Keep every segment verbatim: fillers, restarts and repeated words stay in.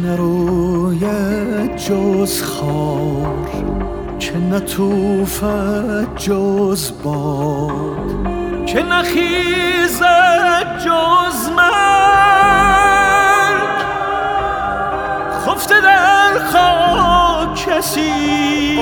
نروید جز خار، که نتوفد جز باد، که نخیزد جز مرگ، خفته در خاک کسی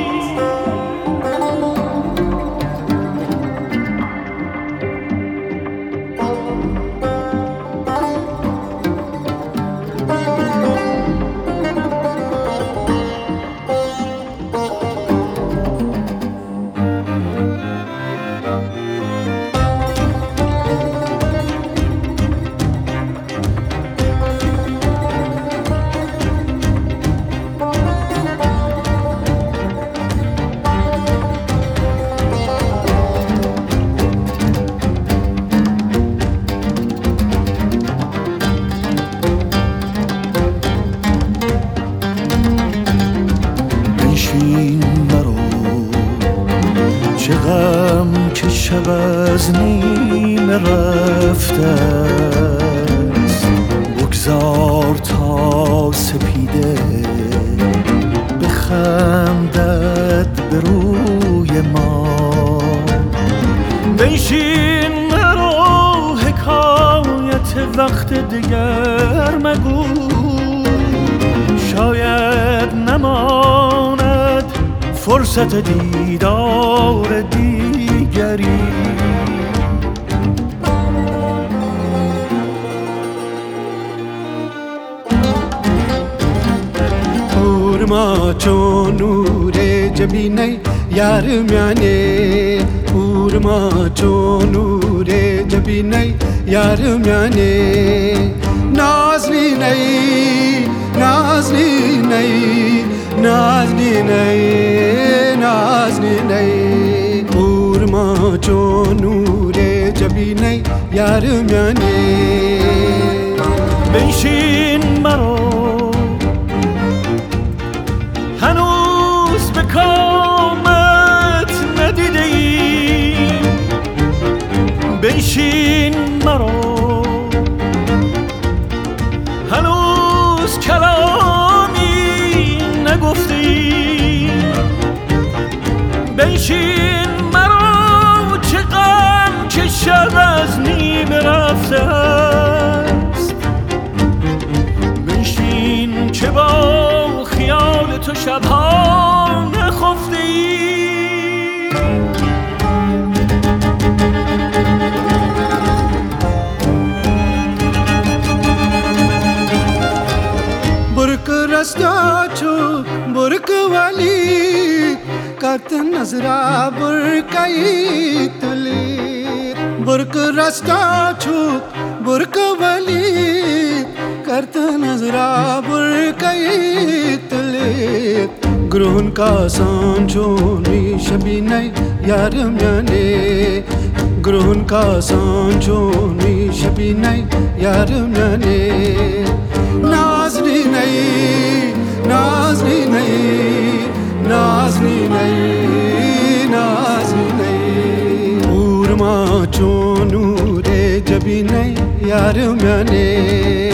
چه غم که شب از نیمه رفته است، بگذار تا سپیده بخندد به روی ما. بنشین مرو حکایت وقت دیگر مگو، شاید نماند فرصت دیدار دیگری. پورما چون نور جبینه یار میانه، پورما چون نور جبینه یار میانه. نازلی نی نازلی نی نازلی نی نازلی نی، پورما چون نور جبینه یار میانه. بنشین مرو هنوز به کامت ندیده ای، بنشین مرو هنوز کلامی نگفته ای، بنشین مرو چه غم که شب از نیمه رفته است، بنشین که با خیال تو شبها نخفته ای. برک راستا چو برک والی کت نظرا برکای تلی، برک راستا چو برک والی کت نظرا برکای تلی. گرون کا سانچونی شبینه یار میانه، گرون کا سانچونی شبینه یار میانه. نازلی نی نازلی نی نازلی نی نازلی نی، پورما چون نور جبینه یار میانه.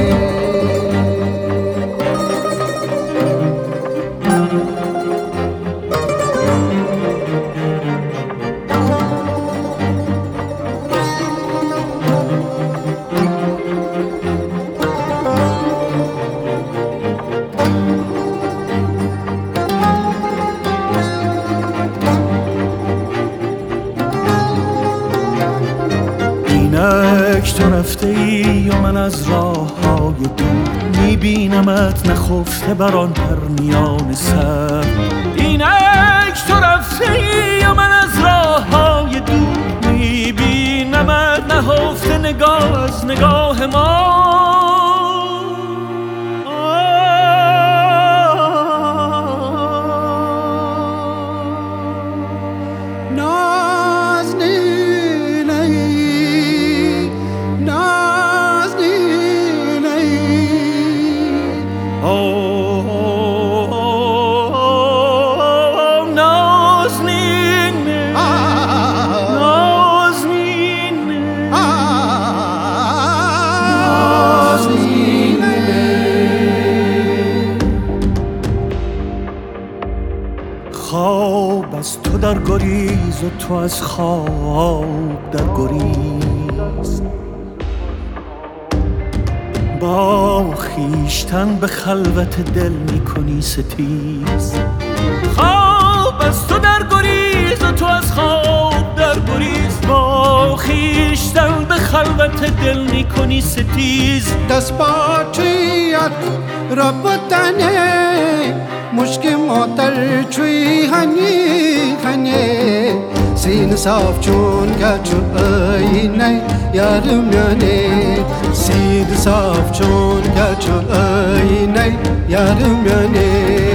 اینک تو رفته ای و من از راه های دور میبینمت نخفته بر آن پرنیان سر. اینک تو رفته ای و من از راه های دور میبینمت نهفته نگاه از نگاه ما. Nazneen و تو از خواب در گریز، با خیشتن به خلوت دل میکنی ستیز. خواب از تو در گریز و تو از خواب در گریز، با خیشتن به خلوت دل میکنی ستیز. دست باچیت را بودنه مشک ماتر چوی هنی هنی، سین صاف چون گچون آینه یارم یانه، سین صاف چون گچون آینه یارم یانه.